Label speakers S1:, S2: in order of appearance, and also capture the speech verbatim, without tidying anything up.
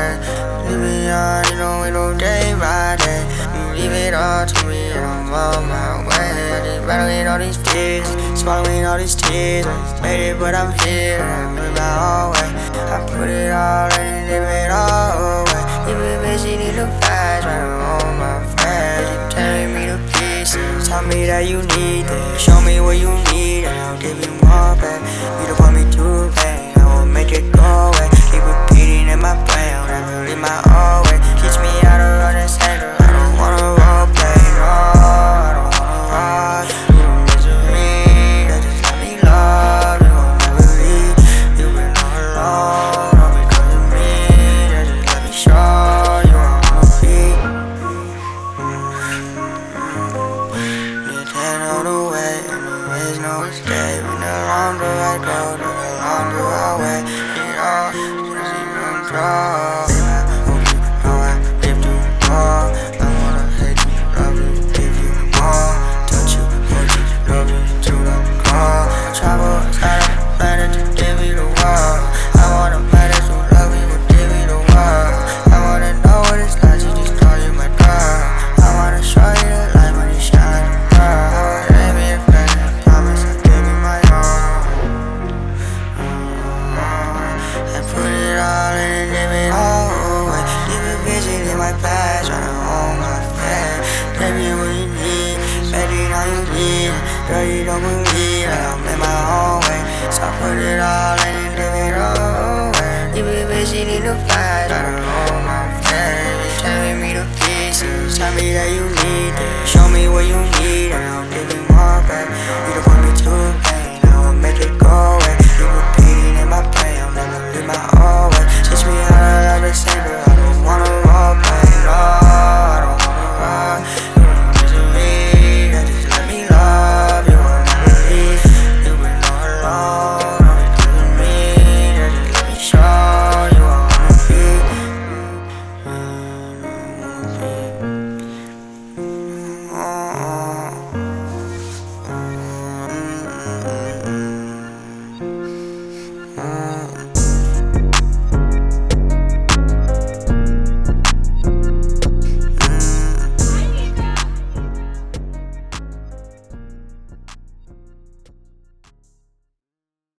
S1: way. Leave me on, you know, ain't no day by day. You leave it all to me and I'm on my way. I just battling all these fears, swallowing all these tears. I just made it, but I'm here, I'm in my own way. I put it all in and live it all away. You been busy, need to flash, right on my friends. You tearing me to pieces, tell me that you need this. Show me what you need and I'll give you more back. You don't want me to pain, I won't make it go away. Keep repeating in my brain, I'll never leave my own way. Teach me how to run this handle, I don't wanna role play, no, I don't wanna rush. You don't misery, that just let me love. You won't never leave, you've been all alone, all because of me. That just let me show you I'm on my feet. Need ten all the way, and there is no escape. And the longer I go, the longer I wait. You know, just even draw. Girl, you don't believe that I'm in my own way, so I put it all in and live it all away. You be busy, need to fly, try to hold my face. Tearing me to pieces, tell me that you need this.